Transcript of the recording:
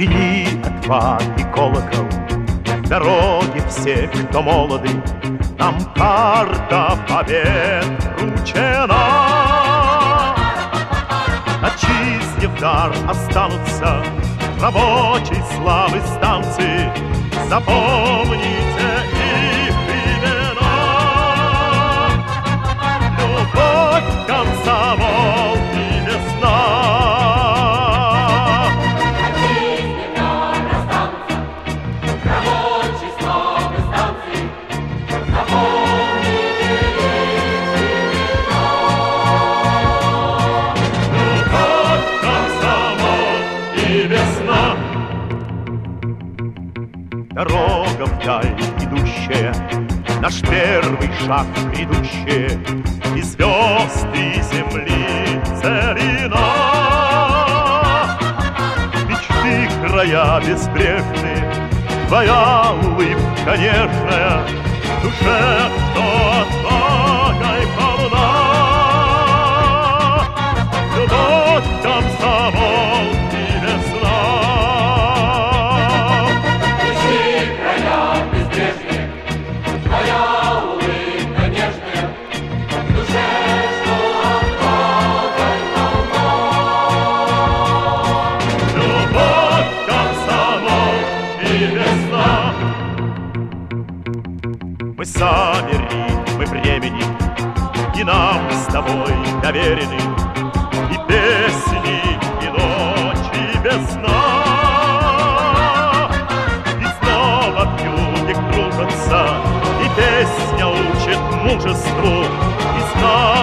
Звенит от воды колокол, дороги все, кто молоды, нам карта побед вручена. Отчизне в дар останутся рабочей славы станции. Запомните их имена. Любовь, комсомол и весна. Отчизне в дар останутся рабочей славы станции. Запомните их имена. Любовь, комсомол и весна. Дорога вдаль идущая, наш первый шаг грядущее, и звезд, и земли целина. Мечты края безбрежные, твоя улыбка нежная, в душе, что отвагой полна. Любовь, комсомол и весна. Твоя улыбка нежная, в душе, что отвагой полна. Любовь, комсомол и весна. Мы сами ритмы времени, и нам с тобой доверены и песни, и ночи без сна. И снова в юге кружатся, и песня учит мужеству, и знает